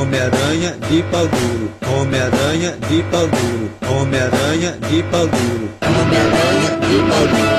Homem-Aranha de pau duro, Homem-Aranha de pau duro, Homem-Aranha de pau duro, Homem-Aranha de pau duro.